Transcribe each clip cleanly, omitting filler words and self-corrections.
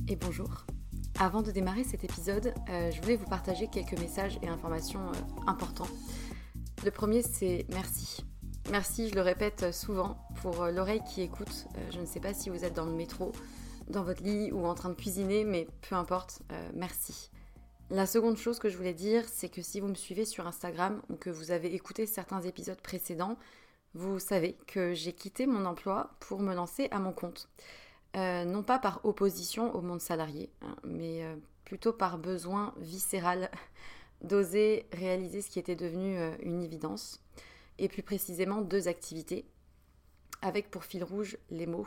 et bonjour. Avant de démarrer cet épisode, je voulais vous partager quelques messages et informations importants. Le premier, c'est merci. Merci, je le répète souvent, pour l'oreille qui écoute. Je ne sais pas si vous êtes dans le métro, dans votre lit ou en train de cuisiner, mais peu importe, merci. La seconde chose que je voulais dire, c'est que si vous me suivez sur Instagram ou que vous avez écouté certains épisodes précédents, vous savez que j'ai quitté mon emploi pour me lancer à mon compte. Non pas par opposition au monde salarié, mais plutôt par besoin viscéral d'oser réaliser ce qui était devenu une évidence, et plus précisément 2 activités, avec pour fil rouge les mots.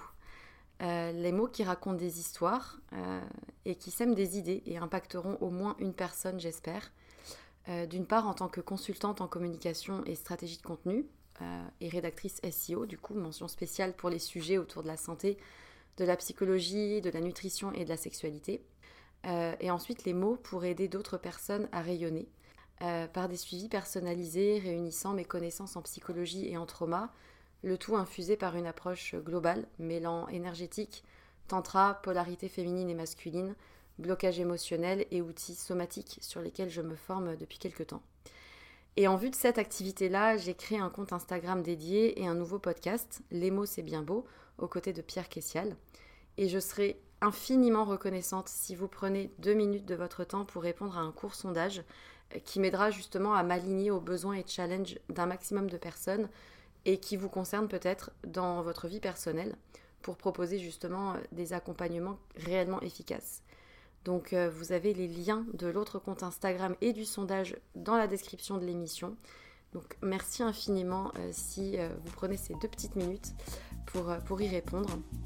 Les mots qui racontent des histoires et qui sèment des idées et impacteront au moins une personne, j'espère. D'une part, en tant que consultante en communication et stratégie de contenu et rédactrice SEO, du coup, mention spéciale pour les sujets autour de la santé, de la psychologie, de la nutrition et de la sexualité. Et ensuite, les mots pour aider d'autres personnes à rayonner par des suivis personnalisés réunissant mes connaissances en psychologie et en trauma, le tout infusé par une approche globale, mêlant énergétique, tantra, polarité féminine et masculine, blocage émotionnel et outils somatiques sur lesquels je me forme depuis quelques temps. Et en vue de cette activité-là, j'ai créé un compte Instagram dédié et un nouveau podcast, Les mots c'est bien beau, aux côtés de Pierre Kessial. Et je serai infiniment reconnaissante si vous prenez 2 minutes de votre temps pour répondre à un court sondage qui m'aidera justement à m'aligner aux besoins et challenges d'un maximum de personnes et qui vous concerne peut-être dans votre vie personnelle pour proposer justement des accompagnements réellement efficaces. Donc vous avez les liens de l'autre compte Instagram et du sondage dans la description de l'émission. Donc merci infiniment si vous prenez ces 2 petites minutes pour y répondre.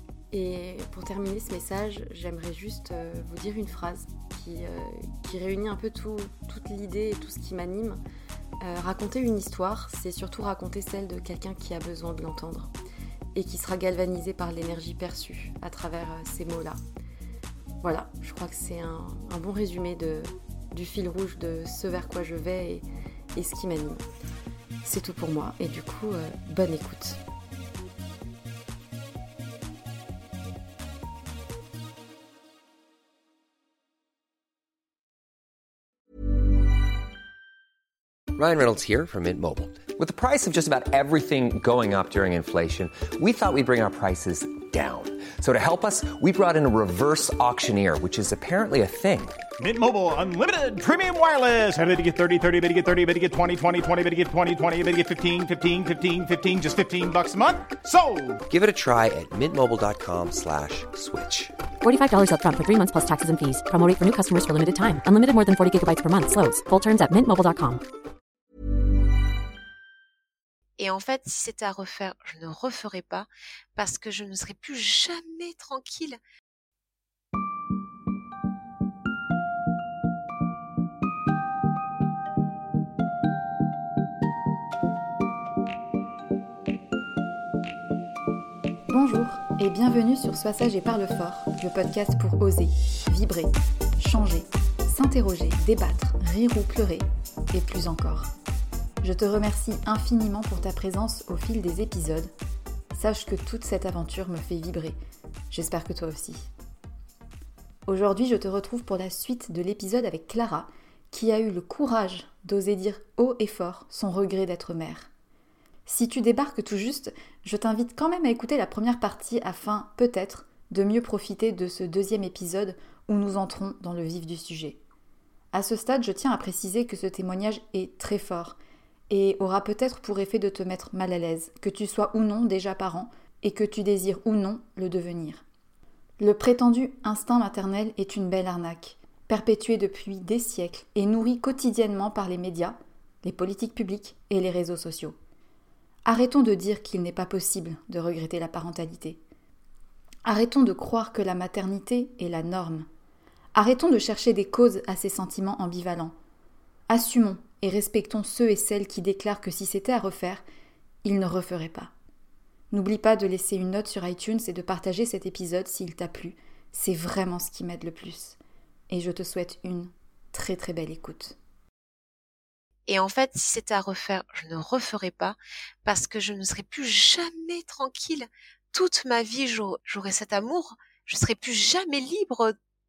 Et pour terminer ce message, j'aimerais juste vous dire une phrase qui réunit un peu toute l'idée et tout ce qui m'anime. Raconter une histoire, c'est surtout raconter celle de quelqu'un qui a besoin de l'entendre et qui sera galvanisé par l'énergie perçue à travers ces mots-là. Voilà, je crois que c'est un bon résumé du fil rouge de ce vers quoi je vais et ce qui m'anime. C'est tout pour moi et du coup, bonne écoute. Ryan Reynolds here from Mint Mobile. With the price of just about everything going up during inflation, we thought we'd bring our prices down. So to help us, we brought in a reverse auctioneer, which is apparently a thing. Mint Mobile Unlimited Premium Wireless. How to get 30, 30, how to get 30, how to get 20, 20, 20, how to get 20, 20, how to get 15, 15, 15, 15, just $15 a month? Sold! Give it a try at mintmobile.com/switch. $45 up front for 3 months plus taxes and fees. Promo rate for new customers for limited time. Unlimited more than 40 gigabytes per month. Slows full terms at mintmobile.com. Et en fait, si c'était à refaire, je ne referais pas parce que je ne serais plus jamais tranquille. Bonjour et bienvenue sur Sois sage et parle fort, le podcast pour oser, vibrer, changer, s'interroger, débattre, rire ou pleurer, et plus encore. Je te remercie infiniment pour ta présence au fil des épisodes. Sache que toute cette aventure me fait vibrer. J'espère que toi aussi. Aujourd'hui, je te retrouve pour la suite de l'épisode avec Clara, qui a eu le courage d'oser dire haut et fort son regret d'être mère. Si tu débarques tout juste, je t'invite quand même à écouter la première partie afin, peut-être, de mieux profiter de ce 2e épisode où nous entrons dans le vif du sujet. À ce stade, je tiens à préciser que ce témoignage est très fort et aura peut-être pour effet de te mettre mal à l'aise, que tu sois ou non déjà parent et que tu désires ou non le devenir. Le prétendu instinct maternel est une belle arnaque, perpétuée depuis des siècles et nourrie quotidiennement par les médias, les politiques publiques et les réseaux sociaux. Arrêtons de dire qu'il n'est pas possible de regretter la parentalité. Arrêtons de croire que la maternité est la norme. Arrêtons de chercher des causes à ces sentiments ambivalents. Assumons et respectons ceux et celles qui déclarent que si c'était à refaire, ils ne referaient pas. N'oublie pas de laisser une note sur iTunes et de partager cet épisode s'il t'a plu. C'est vraiment ce qui m'aide le plus. Et je te souhaite une très très belle écoute. Et en fait, si c'était à refaire, je ne referais pas parce que je ne serais plus jamais tranquille. Toute ma vie, j'aurais cet amour. Je serais plus jamais libre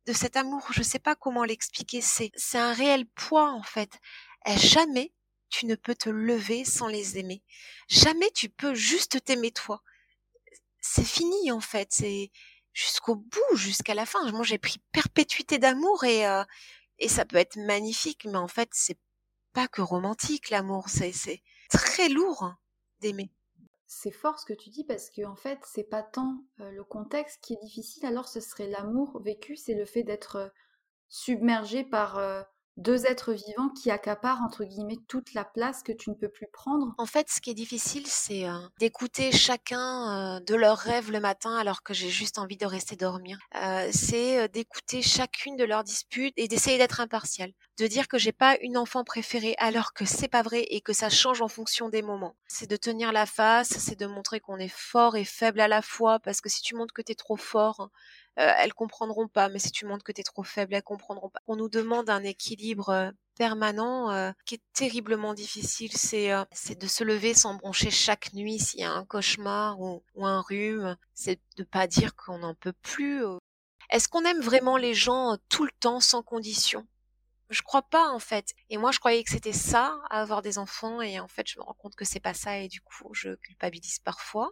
de cet amour. Je sais pas comment l'expliquer. C'est un réel poids, en fait. Et jamais tu ne peux te lever sans les aimer. Jamais tu peux juste t'aimer toi. C'est fini, en fait. C'est jusqu'au bout, jusqu'à la fin. Moi, j'ai pris perpétuité d'amour et ça peut être magnifique, mais en fait, c'est pas que romantique, l'amour. C'est très lourd, hein, d'aimer. C'est fort ce que tu dis parce que en fait, c'est pas tant le contexte qui est difficile, alors ce serait l'amour vécu, c'est le fait d'être submergé par deux êtres vivants qui accaparent entre guillemets toute la place que tu ne peux plus prendre. En fait, ce qui est difficile, c'est d'écouter chacun de leurs rêves le matin alors que j'ai juste envie de rester dormir. C'est d'écouter chacune de leurs disputes et d'essayer d'être impartial. De dire que j'ai pas une enfant préférée alors que c'est pas vrai et que ça change en fonction des moments. C'est de tenir la face, c'est de montrer qu'on est fort et faible à la fois parce que si tu montres que t'es trop fort, elles comprendront pas, mais si tu montres que t'es trop faible, elles comprendront pas. On nous demande un équilibre permanent qui est terriblement difficile. C'est de se lever sans broncher chaque nuit s'il y a un cauchemar ou un rhume. C'est de pas dire qu'on n'en peut plus. Est-ce qu'on aime vraiment les gens tout le temps sans condition? Je crois pas, en fait. Et moi, je croyais que c'était ça, avoir des enfants, et en fait, je me rends compte que c'est pas ça, et du coup, je culpabilise parfois.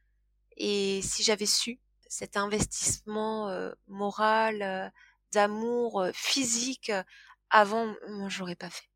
Et si j'avais su cet investissement moral, d'amour, physique, avant, moi, je l'aurais pas fait.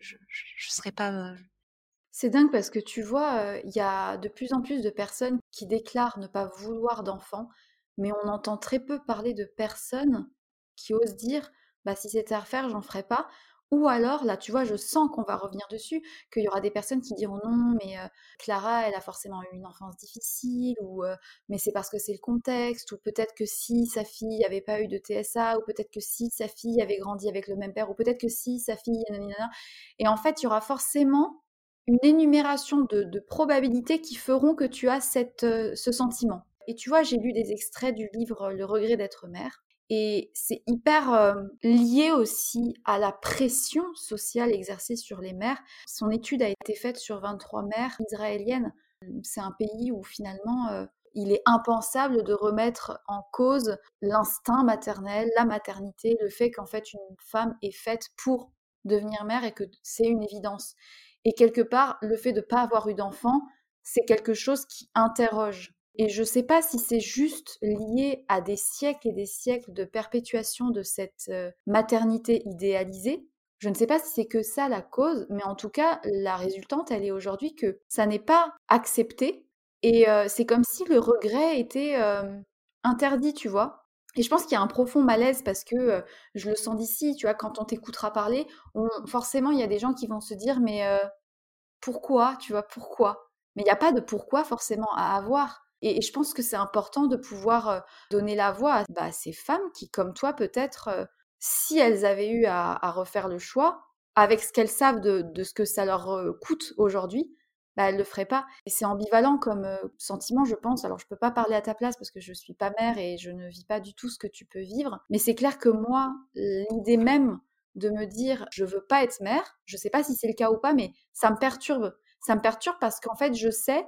Je serais pas. C'est dingue parce que tu vois, il y a de plus en plus de personnes qui déclarent ne pas vouloir d'enfants, mais on entend très peu parler de personnes qui osent dire: «Bah, si c'était à refaire, j'en ferais pas». Ou alors, là, tu vois, je sens qu'on va revenir dessus, qu'il y aura des personnes qui diront: «Non, mais Clara, elle a forcément eu une enfance difficile» ou «Mais c'est parce que c'est le contexte» ou «Peut-être que si sa fille avait pas eu de TSA» ou «Peut-être que si sa fille avait grandi avec le même père» ou «Peut-être que si sa fille nanani». Et en fait, il y aura forcément une énumération de probabilités qui feront que tu as ce sentiment. Et tu vois, j'ai lu des extraits du livre Le regret d'être mère. Et c'est hyper lié aussi à la pression sociale exercée sur les mères. Son étude a été faite sur 23 mères israéliennes. C'est un pays où finalement il est impensable de remettre en cause l'instinct maternel, la maternité, le fait qu'en fait une femme est faite pour devenir mère et que c'est une évidence. Et quelque part, le fait de ne pas avoir eu d'enfant, c'est quelque chose qui interroge. Et je ne sais pas si c'est juste lié à des siècles et des siècles de perpétuation de cette maternité idéalisée. Je ne sais pas si c'est que ça la cause, mais en tout cas, la résultante, elle est aujourd'hui que ça n'est pas accepté. Et c'est comme si le regret était interdit, tu vois. Et je pense qu'il y a un profond malaise parce que je le sens d'ici, tu vois, quand on t'écoutera parler, forcément, il y a des gens qui vont se dire, mais pourquoi, tu vois, pourquoi? Mais il n'y a pas de pourquoi forcément à avoir. Et je pense que c'est important de pouvoir donner la voix à ces femmes qui, comme toi, peut-être, si elles avaient eu à refaire le choix, avec ce qu'elles savent de ce que ça leur coûte aujourd'hui, bah, elles ne le feraient pas. Et c'est ambivalent comme sentiment, je pense. Alors, je ne peux pas parler à ta place parce que je ne suis pas mère et je ne vis pas du tout ce que tu peux vivre. Mais c'est clair que moi, l'idée même de me dire je veux pas être mère, je sais pas si c'est le cas ou pas, mais ça me perturbe. Ça me perturbe parce qu'en fait, je sais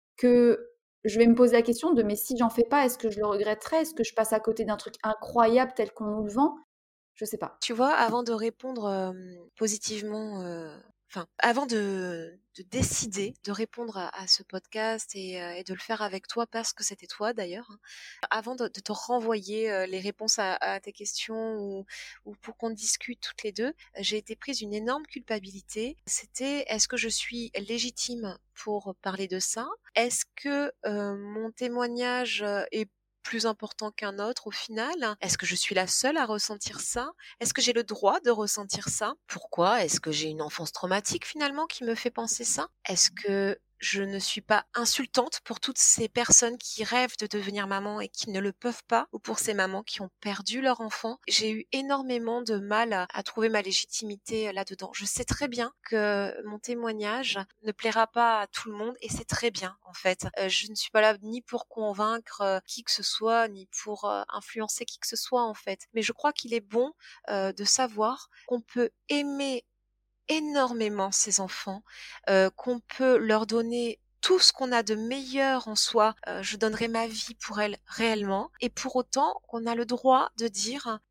que je vais me poser la question de mais si j'en fais pas, est-ce que je le regretterais? Est-ce que je passe à côté d'un truc incroyable tel qu'on nous le vend? Je sais pas. Tu vois, avant de répondre positivement, avant de décider de répondre à ce podcast et de le faire avec toi parce que c'était toi d'ailleurs, hein, avant de te renvoyer les réponses à tes questions ou pour qu'on discute toutes les deux, j'ai été prise d'une énorme culpabilité. C'était est-ce que je suis légitime pour parler de ça? Est-ce que mon témoignage est plus important qu'un autre au final? Est-ce que je suis la seule à ressentir ça? Est-ce que j'ai le droit de ressentir ça? Pourquoi? Est-ce que j'ai une enfance traumatique finalement qui me fait penser ça? Est-ce que je ne suis pas insultante pour toutes ces personnes qui rêvent de devenir maman et qui ne le peuvent pas, ou pour ces mamans qui ont perdu leur enfant? J'ai eu énormément de mal à trouver ma légitimité là-dedans. Je sais très bien que mon témoignage ne plaira pas à tout le monde et c'est très bien en fait. Je ne suis pas là ni pour convaincre qui que ce soit, ni pour influencer qui que ce soit en fait. Mais je crois qu'il est bon de savoir qu'on peut aimer énormément ces enfants, qu'on peut leur donner tout ce qu'on a de meilleur en soi. Je donnerai ma vie pour elles réellement, et pour autant qu'on a le droit de dire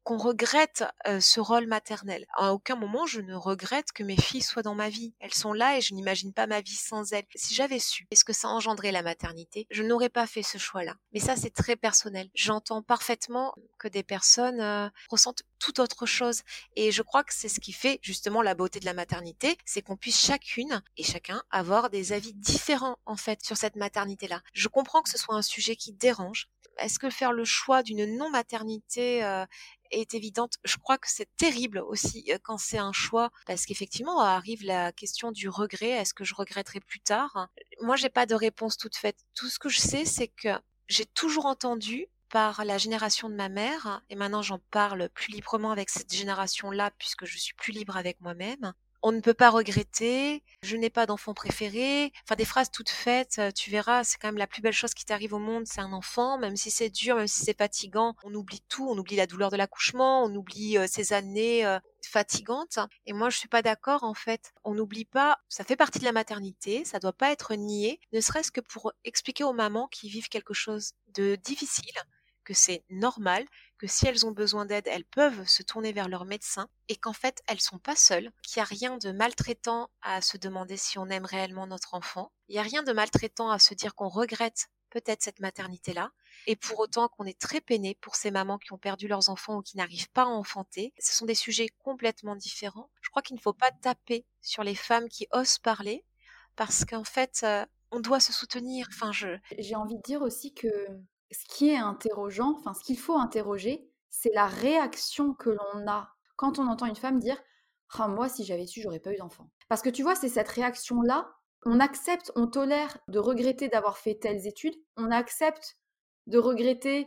qu'on regrette ce rôle maternel. À aucun moment, je ne regrette que mes filles soient dans ma vie. Elles sont là et je n'imagine pas ma vie sans elles. Si j'avais su ce que ça engendrait la maternité, je n'aurais pas fait ce choix-là. Mais ça, c'est très personnel. J'entends parfaitement que des personnes ressentent tout autre chose. Et je crois que c'est ce qui fait justement la beauté de la maternité, c'est qu'on puisse chacune et chacun avoir des avis différents en fait sur cette maternité-là. Je comprends que ce soit un sujet qui dérange. Est-ce que faire le choix d'une non-maternité est évidente? Je crois que c'est terrible aussi quand c'est un choix, parce qu'effectivement arrive la question du regret. Est-ce que je regretterai plus tard? Moi, j'ai pas de réponse toute faite. Tout ce que je sais, c'est que j'ai toujours entendu par la génération de ma mère, et maintenant j'en parle plus librement avec cette génération-là puisque je suis plus libre avec moi-même. On ne peut pas regretter, je n'ai pas d'enfant préféré, enfin des phrases toutes faites, tu verras, c'est quand même la plus belle chose qui t'arrive au monde, c'est un enfant, même si c'est dur, même si c'est fatigant, on oublie tout, on oublie la douleur de l'accouchement, on oublie ces années fatigantes. Et moi je suis pas d'accord en fait, on n'oublie pas, ça fait partie de la maternité, ça doit pas être nié, ne serait-ce que pour expliquer aux mamans qui vivent quelque chose de difficile, que c'est normal, que si elles ont besoin d'aide, elles peuvent se tourner vers leur médecin et qu'en fait, elles sont pas seules, qu'il n'y a rien de maltraitant à se demander si on aime réellement notre enfant. Il n'y a rien de maltraitant à se dire qu'on regrette peut-être cette maternité-là et pour autant qu'on est très peiné pour ces mamans qui ont perdu leurs enfants ou qui n'arrivent pas à enfanter. Ce sont des sujets complètement différents. Je crois qu'il ne faut pas taper sur les femmes qui osent parler parce qu'en fait, on doit se soutenir. J'ai envie de dire aussi que ce qui est interrogeant, enfin ce qu'il faut interroger, c'est la réaction que l'on a quand on entend une femme dire «Ah, moi, si j'avais su, j'aurais pas eu d'enfant». Parce que tu vois, c'est cette réaction-là, on accepte, on tolère de regretter d'avoir fait telles études, on accepte de regretter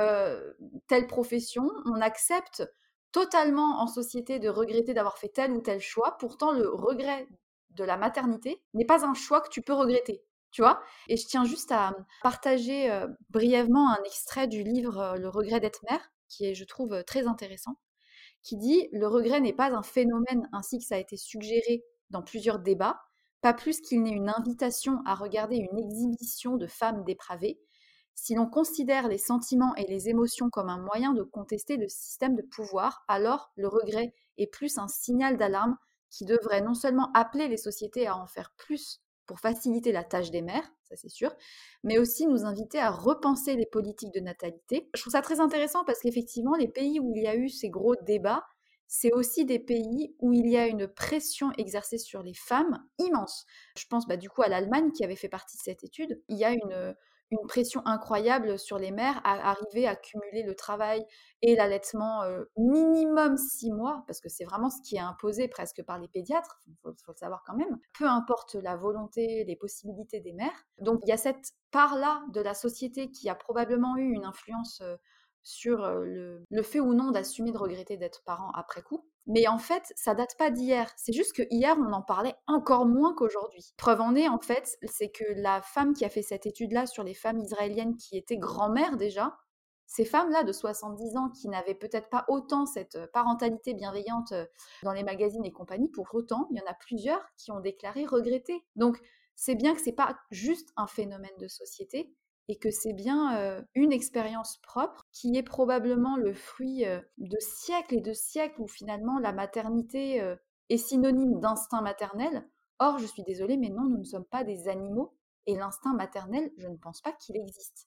telle profession, on accepte totalement en société de regretter d'avoir fait tel ou tel choix. Pourtant, le regret de la maternité n'est pas un choix que tu peux regretter, tu vois. Et je tiens juste à partager brièvement un extrait du livre Le regret d'être mère, qui est, je trouve, très intéressant, qui dit « Le regret n'est pas un phénomène ainsi que ça a été suggéré dans plusieurs débats, pas plus qu'il n'est une invitation à regarder une exhibition de femmes dépravées. Si l'on considère les sentiments et les émotions comme un moyen de contester le système de pouvoir, alors le regret est plus un signal d'alarme qui devrait non seulement appeler les sociétés à en faire plus pour faciliter la tâche des mères, ça c'est sûr, mais aussi nous inviter à repenser les politiques de natalité. Je trouve ça très intéressant parce qu'effectivement, les pays où il y a eu ces gros débats, c'est aussi des pays où il y a une pression exercée sur les femmes immense. Je pense du coup à l'Allemagne qui avait fait partie de cette étude. Il y a une pression incroyable sur les mères à arriver à cumuler le travail et l'allaitement minimum 6 mois, parce que c'est vraiment ce qui est imposé presque par les pédiatres, il faut le savoir quand même, peu importe la volonté, les possibilités des mères. Donc il y a cette part-là de la société qui a probablement eu une influence sur le fait ou non d'assumer de regretter d'être parent après coup. Mais en fait, ça date pas d'hier. C'est juste que hier, on en parlait encore moins qu'aujourd'hui. Preuve en est, en fait, c'est que la femme qui a fait cette étude-là sur les femmes israéliennes qui étaient grand-mères déjà, ces femmes-là de 70 ans qui n'avaient peut-être pas autant cette parentalité bienveillante dans les magazines et compagnie, pour autant, il y en a plusieurs qui ont déclaré regretter. Donc, c'est bien que c'est pas juste un phénomène de société, et que c'est bien une expérience propre qui est probablement le fruit de siècles et de siècles où finalement la maternité est synonyme d'instinct maternel. Or, je suis désolée, mais non, nous ne sommes pas des animaux et l'instinct maternel, je ne pense pas qu'il existe.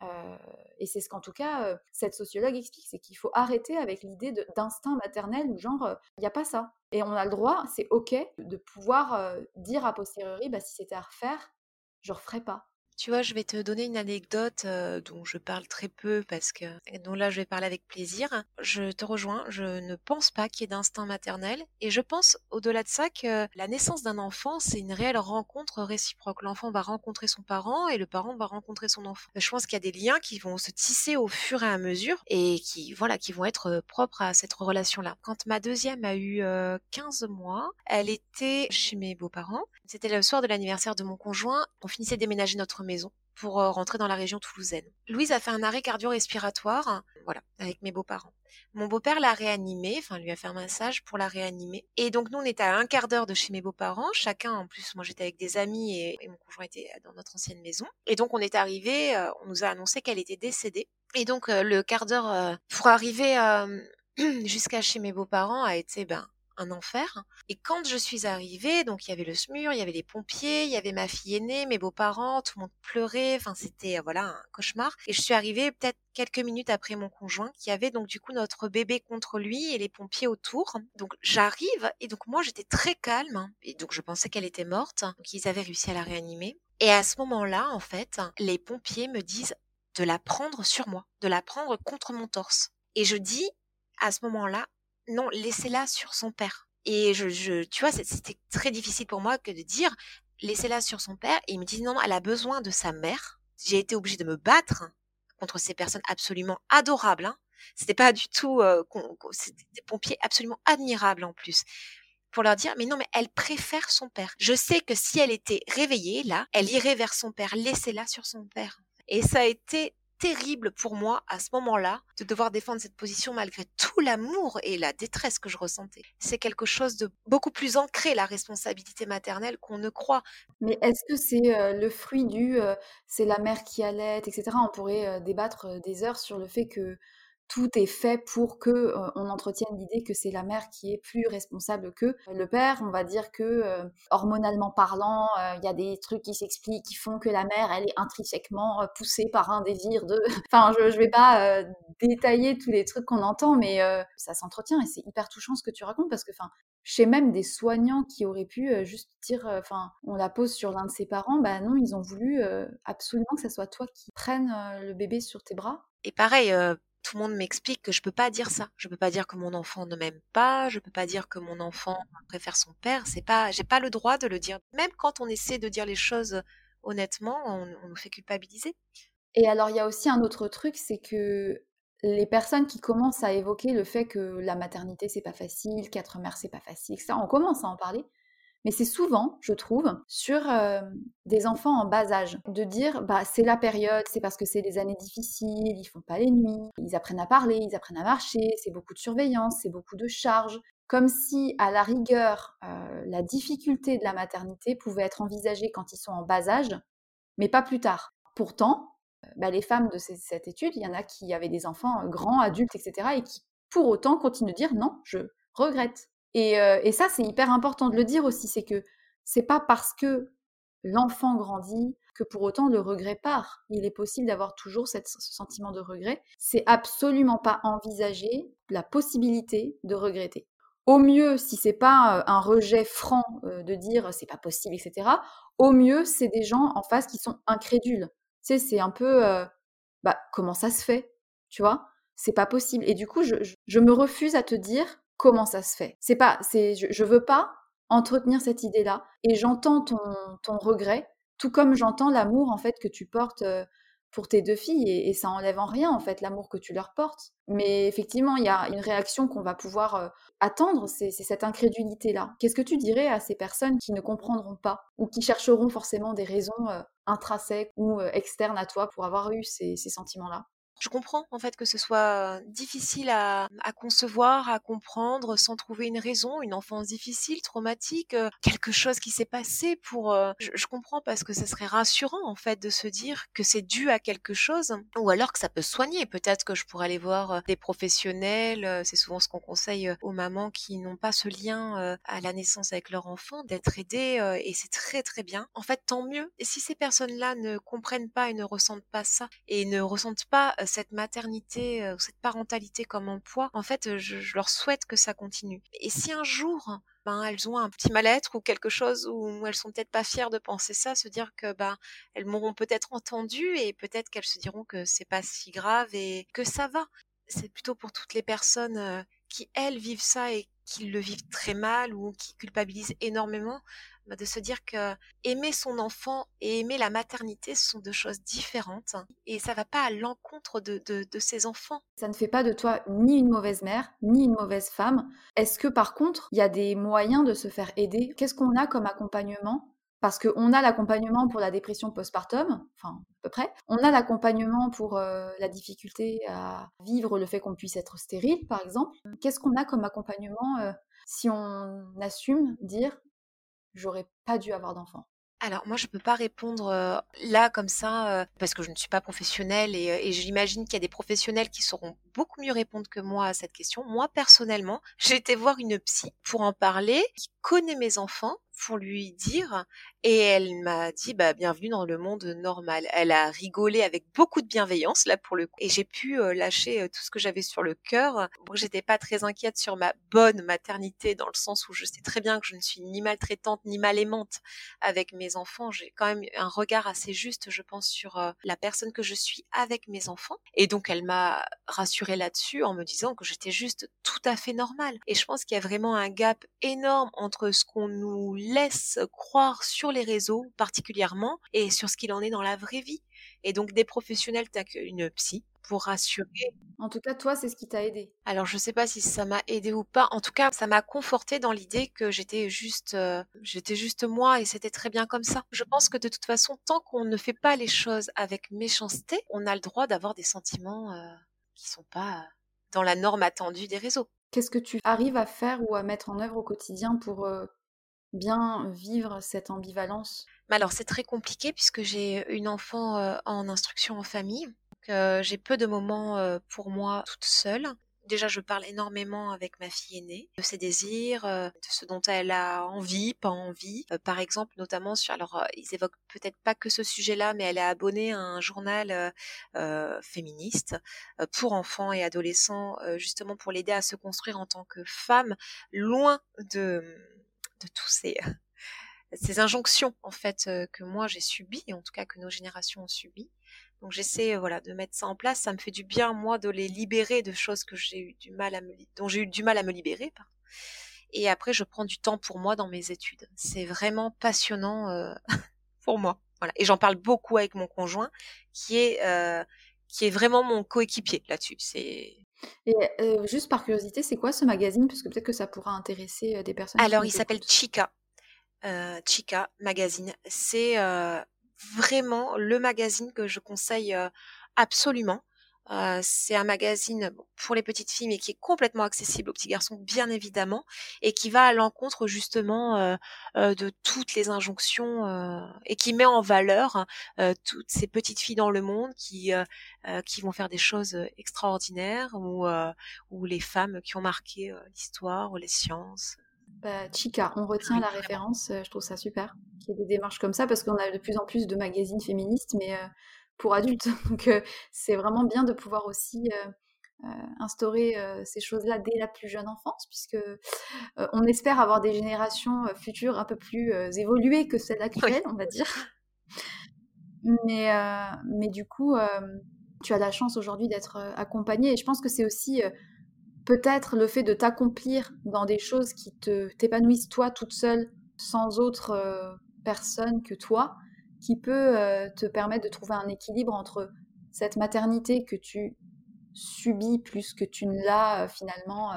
Et c'est ce qu'en tout cas cette sociologue explique, c'est qu'il faut arrêter avec l'idée d'instinct maternel où genre il n'y a pas ça. Et on a le droit, c'est ok, de pouvoir dire a posteriori, si c'était à refaire, je referais pas. Tu vois, je vais te donner une anecdote dont je parle très peu dont là je vais parler avec plaisir. Je te rejoins, je ne pense pas qu'il y ait d'instinct maternel et je pense au-delà de ça que la naissance d'un enfant, c'est une réelle rencontre réciproque. L'enfant va rencontrer son parent et le parent va rencontrer son enfant. Je pense qu'il y a des liens qui vont se tisser au fur et à mesure et qui vont être propres à cette relation-là. Quand ma deuxième a eu 15 mois, elle était chez mes beaux-parents. C'était le soir de l'anniversaire de mon conjoint. On finissait de déménager notre maison pour rentrer dans la région toulousaine. Louise a fait un arrêt cardio-respiratoire, avec mes beaux-parents. Mon beau-père l'a réanimée, lui a fait un massage pour la réanimer. Et donc nous, on était à 1/4 d'heure de chez mes beaux-parents. Chacun, en plus, moi j'étais avec des amis et mon conjoint était dans notre ancienne maison. Et donc on est arrivés, on nous a annoncé qu'elle était décédée. Et donc le quart d'heure pour arriver jusqu'à chez mes beaux-parents a été un enfer. Et quand je suis arrivée, donc il y avait le SMUR, il y avait les pompiers, il y avait ma fille aînée, mes beaux-parents, tout le monde pleurait, enfin c'était voilà un cauchemar. Et je suis arrivée peut-être quelques minutes après mon conjoint qui avait donc du coup notre bébé contre lui et les pompiers autour. Donc j'arrive et donc moi j'étais très calme et donc je pensais qu'elle était morte. Donc ils avaient réussi à la réanimer. Et à ce moment-là, en fait, les pompiers me disent de la prendre sur moi, de la prendre contre mon torse. Et je dis à ce moment-là, non, laissez-la sur son père. Et tu vois, c'était très difficile pour moi que de dire, laissez-la sur son père. Et il me dit, non, non, elle a besoin de sa mère. J'ai été obligée de me battre contre ces personnes absolument adorables. Hein. C'était pas du tout, c'était des pompiers absolument admirables en plus. Pour leur dire, mais non, mais elle préfère son père. Je sais que si elle était réveillée, là, elle irait vers son père. Laissez-la sur son père. Et ça a été terrible pour moi à ce moment-là de devoir défendre cette position malgré tout l'amour et la détresse que je ressentais. C'est quelque chose de beaucoup plus ancré, la responsabilité maternelle, qu'on ne croit. Mais est-ce que c'est le fruit c'est la mère qui allait, etc. On pourrait débattre des heures sur le fait que tout est fait pour que on entretienne l'idée que c'est la mère qui est plus responsable que le père. On va dire que hormonalement parlant, il y a des trucs qui s'expliquent, qui font que la mère, elle est intrinsèquement poussée par un désir de. Enfin, je vais pas détailler tous les trucs qu'on entend, mais ça s'entretient et c'est hyper touchant ce que tu racontes parce que, enfin, chez même des soignants qui auraient pu juste dire, enfin, on la pose sur l'un de ses parents, bah non, ils ont voulu absolument que ça soit toi qui prennes le bébé sur tes bras. Et pareil, tout le monde m'explique que je peux pas dire ça. Je peux pas dire que mon enfant ne m'aime pas. Je peux pas dire que mon enfant préfère son père. J'ai pas le droit de le dire. Même quand on essaie de dire les choses honnêtement, on nous fait culpabiliser. Et alors, il y a aussi un autre truc, c'est que les personnes qui commencent à évoquer le fait que la maternité, c'est pas facile, qu'être mère, c'est pas facile, etc., on commence à en parler. Mais c'est souvent, je trouve, sur des enfants en bas âge, de dire bah c'est la période, c'est parce que c'est des années difficiles, ils font pas les nuits, ils apprennent à parler, ils apprennent à marcher, c'est beaucoup de surveillance, c'est beaucoup de charges, comme si à la rigueur la difficulté de la maternité pouvait être envisagée quand ils sont en bas âge, mais pas plus tard. Pourtant, les femmes de cette étude, il y en a qui avaient des enfants grands, adultes, etc., et qui pour autant continuent de dire non, je regrette. Et ça, c'est hyper important de le dire aussi, c'est que c'est pas parce que l'enfant grandit que pour autant le regret part. Il est possible d'avoir toujours ce sentiment de regret. C'est absolument pas envisager la possibilité de regretter. Au mieux, si c'est pas un rejet franc de dire c'est pas possible, etc. Au mieux, c'est des gens en face qui sont incrédules. Tu sais, c'est un peu comment ça se fait, tu vois? C'est pas possible. Et du coup, je me refuse à te dire comment ça se fait. Je veux pas entretenir cette idée-là. Et j'entends ton regret, tout comme j'entends l'amour en fait que tu portes pour tes deux filles. Et ça enlève en rien en fait l'amour que tu leur portes. Mais effectivement, il y a une réaction qu'on va pouvoir attendre, c'est cette incrédulité-là. Qu'est-ce que tu dirais à ces personnes qui ne comprendront pas ou qui chercheront forcément des raisons intrinsèques ou externes à toi pour avoir eu ces sentiments-là? Je comprends en fait que ce soit difficile à concevoir, à comprendre, sans trouver une raison, une enfance difficile, traumatique, quelque chose qui s'est passé pour. Je comprends parce que ça serait rassurant en fait de se dire que c'est dû à quelque chose, ou alors que ça peut se soigner. Peut-être que je pourrais aller voir des professionnels. C'est souvent ce qu'on conseille aux mamans qui n'ont pas ce lien à la naissance avec leur enfant, d'être aidées et c'est très très bien. En fait, tant mieux. Et si ces personnes-là ne comprennent pas et ne ressentent pas ça et ne ressentent pas cette maternité ou cette parentalité comme un poids, en fait, je leur souhaite que ça continue. Et si un jour, elles ont un petit mal-être ou quelque chose où elles sont peut-être pas fières de penser ça, se dire que elles m'auront peut-être entendu et peut-être qu'elles se diront que c'est pas si grave et que ça va. C'est plutôt pour toutes les personnes qui elles vivent ça et qui le vivent très mal ou qui culpabilisent énormément, de se dire que aimer son enfant et aimer la maternité, ce sont deux choses différentes et ça va pas à l'encontre de ses enfants. Ça ne fait pas de toi ni une mauvaise mère, ni une mauvaise femme. Est-ce que par contre, il y a des moyens de se faire aider? Qu'est-ce qu'on a comme accompagnement? Parce qu'on a l'accompagnement pour la dépression postpartum, enfin à peu près. On a l'accompagnement pour la difficulté à vivre le fait qu'on puisse être stérile, par exemple. Qu'est-ce qu'on a comme accompagnement si on assume dire j'aurais pas dû avoir d'enfant? Alors moi je peux pas répondre là comme ça parce que je ne suis pas professionnelle et j'imagine qu'il y a des professionnels qui sauront beaucoup mieux répondre que moi à cette question. Moi personnellement, j'ai été voir une psy pour en parler, qui connaît mes enfants pour lui dire et elle m'a dit bah bienvenue dans le monde normal. Elle a rigolé avec beaucoup de bienveillance là pour le coup et j'ai pu lâcher tout ce que j'avais sur le cœur. Bon, j'étais pas très inquiète sur ma bonne maternité dans le sens où je sais très bien que je ne suis ni maltraitante ni mal aimante avec mes enfants, j'ai quand même un regard assez juste, je pense, sur la personne que je suis avec mes enfants. Et donc, elle m'a rassurée là-dessus en me disant que j'étais juste tout à fait normale. Et je pense qu'il y a vraiment un gap énorme entre ce qu'on nous laisse croire sur les réseaux, particulièrement, et sur ce qu'il en est dans la vraie vie. Et donc, des professionnels tels qu'une psy pour rassurer. En tout cas, toi, c'est ce qui t'a aidé. Alors, je sais pas si ça m'a aidée ou pas. En tout cas, ça m'a confortée dans l'idée que j'étais juste moi et c'était très bien comme ça. Je pense que de toute façon, tant qu'on ne fait pas les choses avec méchanceté, on a le droit d'avoir des sentiments qui sont pas dans la norme attendue des réseaux. Qu'est-ce que tu arrives à faire ou à mettre en œuvre au quotidien pour bien vivre cette ambivalence? Mais alors, c'est très compliqué puisque j'ai une enfant en instruction en famille. Donc, j'ai peu de moments pour moi toute seule. Déjà, je parle énormément avec ma fille aînée de ses désirs, de ce dont elle a envie, pas envie. Par exemple, notamment sur, alors ils évoquent peut-être pas que ce sujet-là, mais elle est abonnée à un journal féministe pour enfants et adolescents, justement pour l'aider à se construire en tant que femme, loin de tous ces injonctions en fait que moi j'ai subies, et en tout cas que nos générations ont subies. Donc j'essaie voilà de mettre ça en place. Ça me fait du bien moi de les libérer de choses que dont j'ai eu du mal à me libérer. Pardon. Et après je prends du temps pour moi dans mes études. C'est vraiment passionnant pour moi. Voilà. Et j'en parle beaucoup avec mon conjoint qui est vraiment mon coéquipier là-dessus. Et juste par curiosité, c'est quoi ce magazine? Parce que peut-être que ça pourra intéresser des personnes qui Alors il nous s'appelle écoutent. Chica. Chica Magazine. C'est vraiment le magazine que je conseille absolument. C'est un magazine pour les petites filles, mais qui est complètement accessible aux petits garçons, bien évidemment, et qui va à l'encontre justement de toutes les injonctions et qui met en valeur toutes ces petites filles dans le monde qui vont faire des choses extraordinaires ou les femmes qui ont marqué l'histoire ou les sciences. Bah, Chica, on retient Oui, la vraiment. référence, je trouve ça super qu'il y ait des démarches comme ça parce qu'on a de plus en plus de magazines féministes, mais pour adultes. Donc c'est vraiment bien de pouvoir aussi instaurer ces choses-là dès la plus jeune enfance, puisque on espère avoir des générations futures un peu plus évoluées que celles Oui. actuelles, on va dire. Mais du coup, tu as la chance aujourd'hui d'être accompagnée. Et je pense que c'est aussi peut-être le fait de t'accomplir dans des choses qui t'épanouissent toi toute seule, sans autre personne que toi, qui peut te permettre de trouver un équilibre entre cette maternité que tu subis plus que tu ne l'as finalement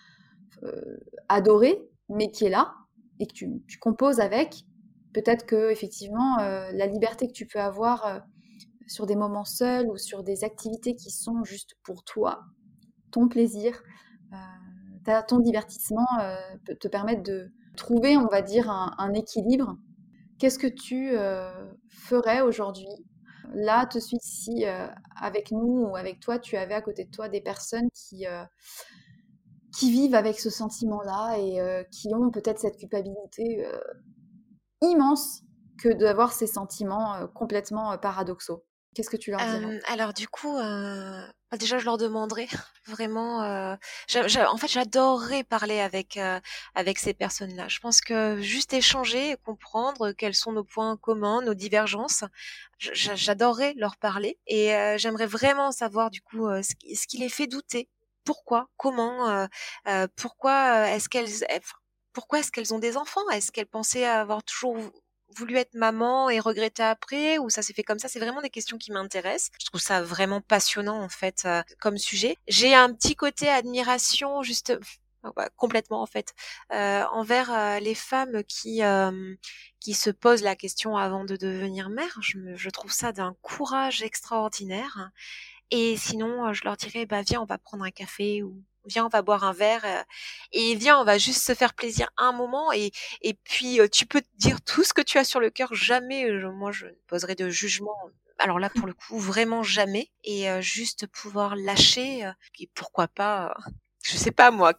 adorée, mais qui est là, et que tu composes avec. Peut-être que effectivement la liberté que tu peux avoir sur des moments seuls ou sur des activités qui sont juste pour toi, ton plaisir, ton divertissement peut te permettre de trouver, on va dire, un équilibre. Qu'est-ce que tu ferais aujourd'hui, là, tout de suite, si avec nous ou avec toi, tu avais à côté de toi des personnes qui vivent avec ce sentiment-là et qui ont peut-être cette culpabilité immense que d'avoir ces sentiments complètement paradoxaux. Qu'est-ce que tu leur dirais? Alors du coup, déjà je leur demanderais vraiment, en fait j'adorerais parler avec ces personnes-là. Je pense que juste échanger et comprendre quels sont nos points communs, nos divergences, j'adorerais leur parler et j'aimerais vraiment savoir du coup, ce qui les fait douter. Pourquoi? Comment? Pourquoi, pourquoi est-ce qu'elles ont des enfants? Est-ce qu'elles pensaient avoir toujours voulu être maman et regretter après ou ça s'est fait comme ça? C'est vraiment des questions qui m'intéressent. Je trouve ça vraiment passionnant en fait comme sujet. J'ai un petit côté admiration juste ouais, complètement en fait envers les femmes qui se posent la question avant de devenir mère. Je trouve ça d'un courage extraordinaire. Et sinon, je leur dirais bah viens, on va prendre un café ou viens, on va boire un verre et viens, on va juste se faire plaisir un moment et puis tu peux te dire tout ce que tu as sur le cœur. Jamais, moi, je ne poserai de jugement. Alors là, pour le coup, vraiment jamais. Et juste pouvoir lâcher et pourquoi pas, je sais pas moi,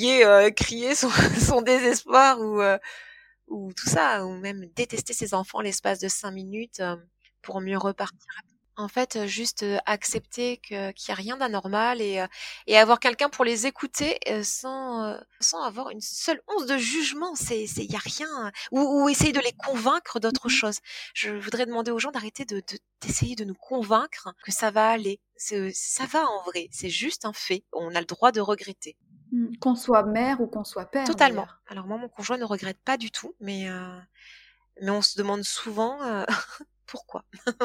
crier son désespoir ou tout ça, ou même détester ses enfants l'espace de 5 minutes pour mieux repartir. En fait, juste accepter qu'il y a rien d'anormal et avoir quelqu'un pour les écouter sans avoir une seule once de jugement. Il y a rien, ou essayer de les convaincre d'autre chose. Je voudrais demander aux gens d'arrêter d'essayer de nous convaincre que ça va aller. Ça va en vrai, c'est juste un fait. On a le droit de regretter. Qu'on soit mère ou qu'on soit père. Totalement. D'ailleurs. Alors moi, mon conjoint ne regrette pas du tout, mais on se demande souvent pourquoi.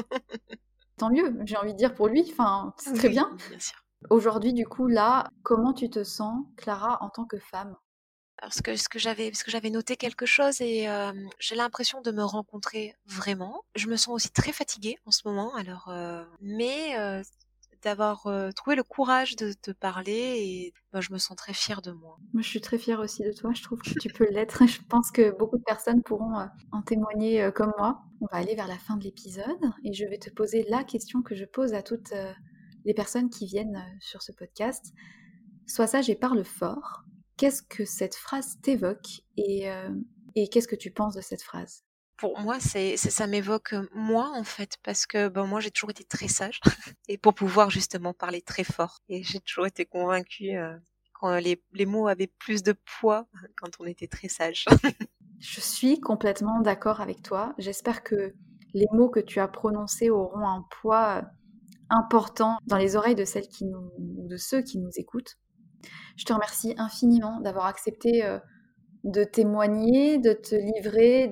Tant mieux, j'ai envie de dire pour lui, enfin, c'est très bien. Bien sûr. Aujourd'hui, du coup, là, comment tu te sens, Clara, en tant que femme? Parce que j'avais noté quelque chose et j'ai l'impression de me rencontrer vraiment. Je me sens aussi très fatiguée en ce moment, alors mais d'avoir trouvé le courage de te parler et je me sens très fière de moi. Moi, je suis très fière aussi de toi. Je trouve que tu peux l'être. Je pense que beaucoup de personnes pourront en témoigner comme moi. On va aller vers la fin de l'épisode et je vais te poser la question que je pose à toutes les personnes qui viennent sur ce podcast. Sois sage et parle fort. Qu'est-ce que cette phrase t'évoque et qu'est-ce que tu penses de cette phrase? Pour moi, ça m'évoque moi en fait, parce que moi j'ai toujours été très sage et pour pouvoir justement parler très fort. Et j'ai toujours été convaincue quand les mots avaient plus de poids quand on était très sage. Je suis complètement d'accord avec toi. J'espère que les mots que tu as prononcés auront un poids important dans les oreilles de de ceux qui nous écoutent. Je te remercie infiniment d'avoir accepté de témoigner, de te livrer,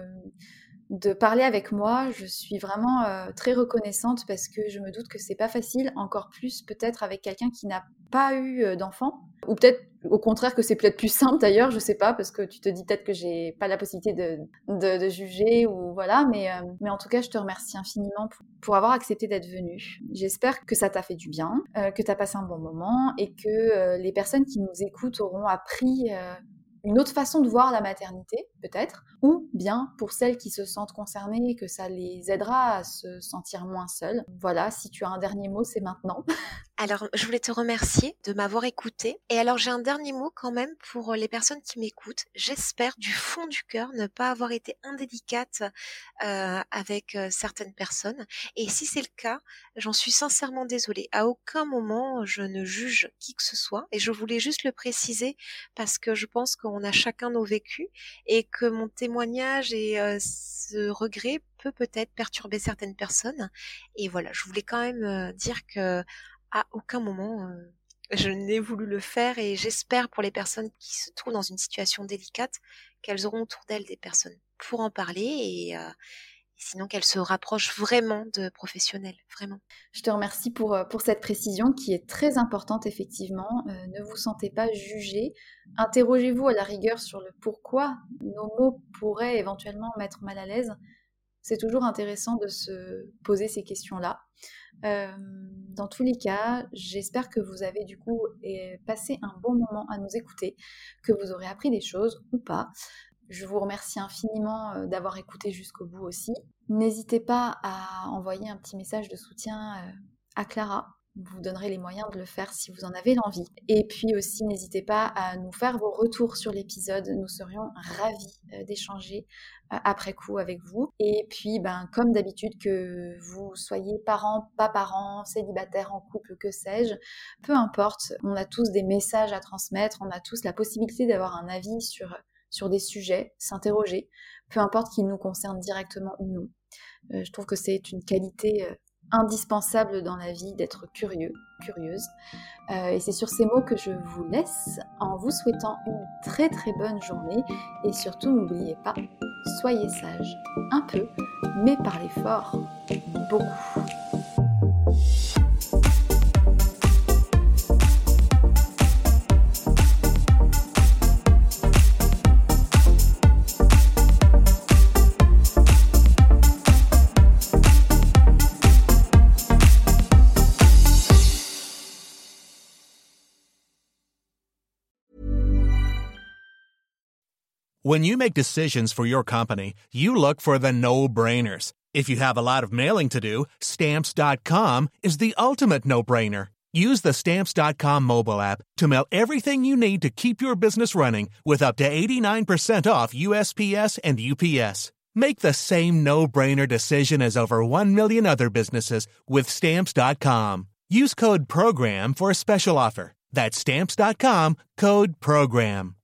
de parler avec moi. Je suis vraiment très reconnaissante parce que je me doute que c'est pas facile, encore plus peut-être avec quelqu'un qui n'a pas eu d'enfant, ou peut-être au contraire que c'est peut-être plus simple d'ailleurs, je sais pas, parce que tu te dis peut-être que j'ai pas la possibilité de juger ou voilà, mais en tout cas je te remercie infiniment pour avoir accepté d'être venue. J'espère que ça t'a fait du bien, que t'as passé un bon moment et que les personnes qui nous écoutent auront appris une autre façon de voir la maternité, peut-être, ou bien pour celles qui se sentent concernées, que ça les aidera à se sentir moins seules. Voilà, si tu as un dernier mot, c'est maintenant. Alors, je voulais te remercier de m'avoir écoutée. Et alors, j'ai un dernier mot quand même pour les personnes qui m'écoutent. J'espère du fond du cœur ne pas avoir été indélicate avec certaines personnes. Et si c'est le cas, j'en suis sincèrement désolée. À aucun moment, je ne juge qui que ce soit. Et je voulais juste le préciser parce que je pense qu'on a chacun nos vécus et que mon témoignage et ce regret peut-être perturber certaines personnes. Et voilà, je voulais quand même dire que à aucun moment je n'ai voulu le faire et j'espère pour les personnes qui se trouvent dans une situation délicate qu'elles auront autour d'elles des personnes pour en parler et sinon qu'elles se rapprochent vraiment de professionnels, vraiment. Je te remercie pour cette précision qui est très importante effectivement. Ne vous sentez pas jugé. Interrogez-vous à la rigueur sur le pourquoi nos mots pourraient éventuellement mettre mal à l'aise. C'est toujours intéressant de se poser ces questions-là. Dans tous les cas, j'espère que vous avez du coup passé un bon moment à nous écouter, que vous aurez appris des choses ou pas. Je vous remercie infiniment d'avoir écouté jusqu'au bout aussi. N'hésitez pas à envoyer un petit message de soutien à Clara. Vous donnerez les moyens de le faire si vous en avez l'envie. Et puis aussi, n'hésitez pas à nous faire vos retours sur l'épisode. Nous serions ravis d'échanger après coup avec vous. Et puis, comme d'habitude, que vous soyez parents, pas parents, célibataires, en couple, que sais-je, peu importe, on a tous des messages à transmettre, on a tous la possibilité d'avoir un avis sur des sujets, s'interroger, peu importe qu'ils nous concernent directement ou non. Je trouve que c'est une qualité indispensable dans la vie d'être curieux, curieuse. Et c'est sur ces mots que je vous laisse en vous souhaitant une très très bonne journée et surtout n'oubliez pas, soyez sages un peu, mais parlez fort beaucoup. When you make decisions for your company, you look for the no-brainers. If you have a lot of mailing to do, Stamps.com is the ultimate no-brainer. Use the Stamps.com mobile app to mail everything you need to keep your business running with up to 89% off USPS and UPS. Make the same no-brainer decision as over 1 million other businesses with Stamps.com. Use code PROGRAM for a special offer. That's Stamps.com, code PROGRAM.